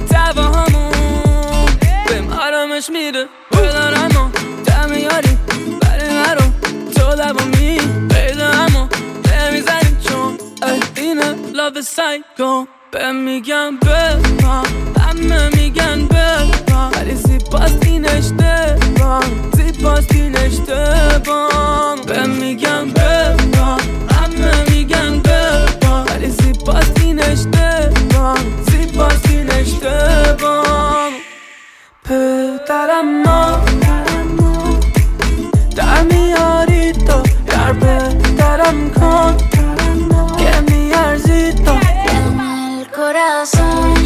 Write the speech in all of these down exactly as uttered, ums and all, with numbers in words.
دعواهامون بهم آرامش میده بدارم و دم یاری برای مرو تو لبامی پیدا همو نمیزنی چون اینه love سایکو بهم میگن ببان همه میگن ببان ولی زیباست این اشتباه زیباست این اشتباه بهم میگن ببان همه میگن ببان ولی زیباست این اشتباه زیباست این اشتباه پدرم ما در میاری تو در پدرم کن که میارزی تو corazón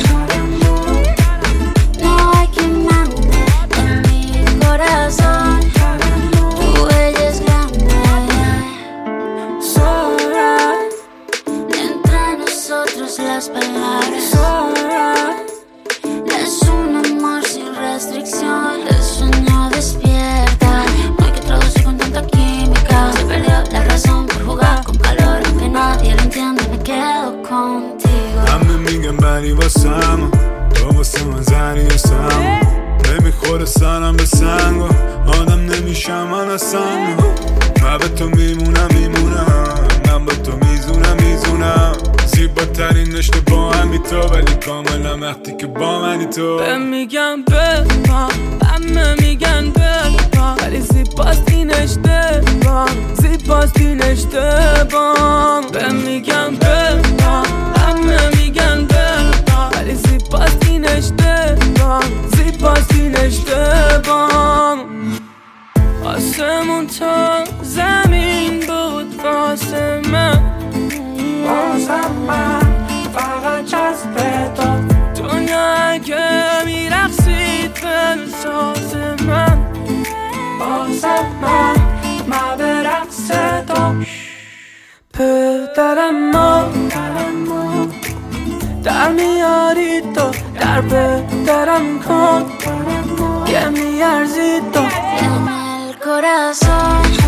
no hay quien mande en mi corazón tu bella es grande so right entre nosotros las palabras so right es un amor sin restricción el sueño despierta no hay que traducir con tanta química se perdió la razón por jugar con calor aunque nadie lo entiende me quedo contigo همه میگن بری واسم تو واسه من زنی هستم نمیخوره سرم به سنگ و آدم نمیشم من اصلا من به تو میمونم میمونم من به تو میزونم میزونم زیباترین رشته با همی تو ولی کاملا وقتی که با منی تو بهم میگن ببان همه میگن ببان ولی زیباست این اشتباه زیباست این اشتباه بهم میگن ببان همه میگن ببان ولی زیباست این اشتباه زیباست این اشتباه آسمون تا زمین بود واسه من واسه من فقط جذب تو دنیا اگه میرقصید به ساز من واسه من من به رقص تو پدرم ما در میاری تو در پدرم کن که میارزی تو en el corazón